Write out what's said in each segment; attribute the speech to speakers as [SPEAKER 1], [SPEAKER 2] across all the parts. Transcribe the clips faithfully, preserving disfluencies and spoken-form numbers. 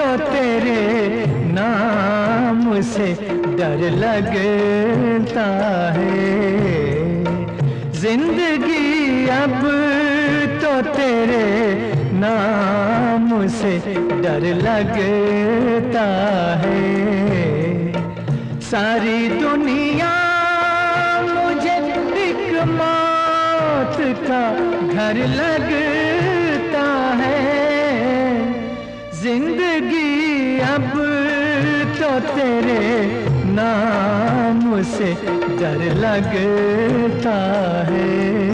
[SPEAKER 1] तेरे नाम से डर लगता है। जिंदगी अब तो तेरे नाम से डर लगता है। सारी दुनिया मुझे एक मौत का घर लगता है। जिंदगी अब तो तेरे नाम से डर लगता है।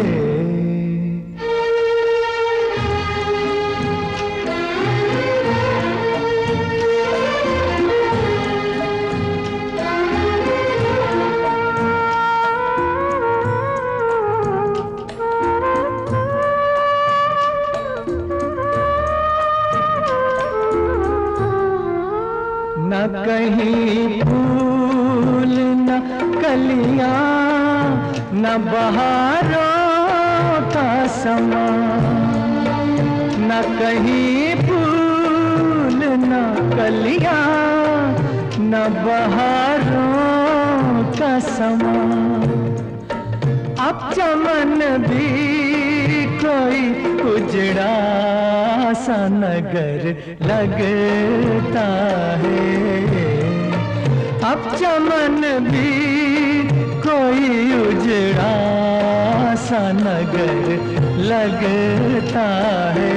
[SPEAKER 1] न कहीं फूल न कलियां न बहारों का समा। न कहीं फूल न कलियां न बहारों का समा। अब चमन भी कोई उजड़ा सा नगर लगता है। अब चमन भी कोई उजड़ा सा नगर लगता है।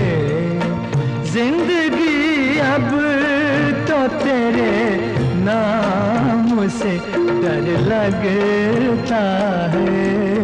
[SPEAKER 1] जिंदगी अब तो तेरे नाम से डर लगता है।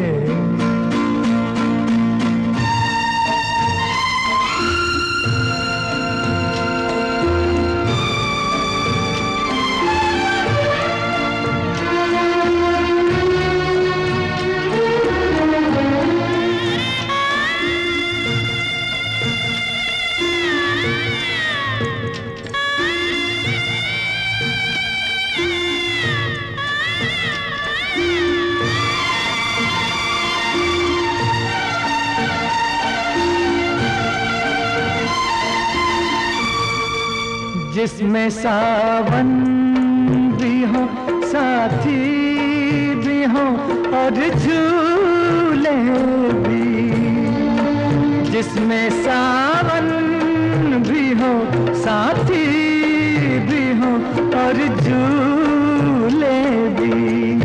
[SPEAKER 1] जिसमें सावन भी हो साथी भी हो और झूले भी। जिसमें सावन भी हो साथी भी हो और झूले भी।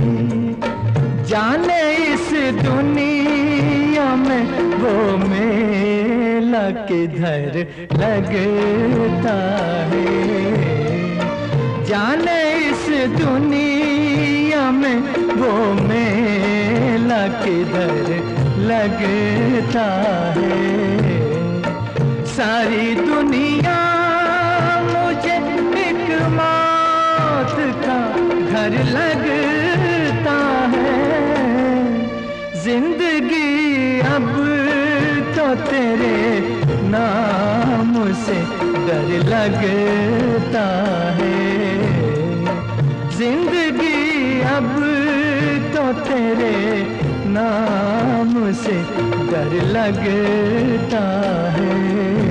[SPEAKER 1] जाने इस दुनिया में वो मेला किधर लगता है। जाने इस दुनिया में वो मेला किधर लगता है। सारी दुनिया मुझे एक मौत का घर लगता है। जिंदगी अब तो तेरे नाम से डर लगता है। जिंदगी अब तो तेरे नाम से डर लगता है।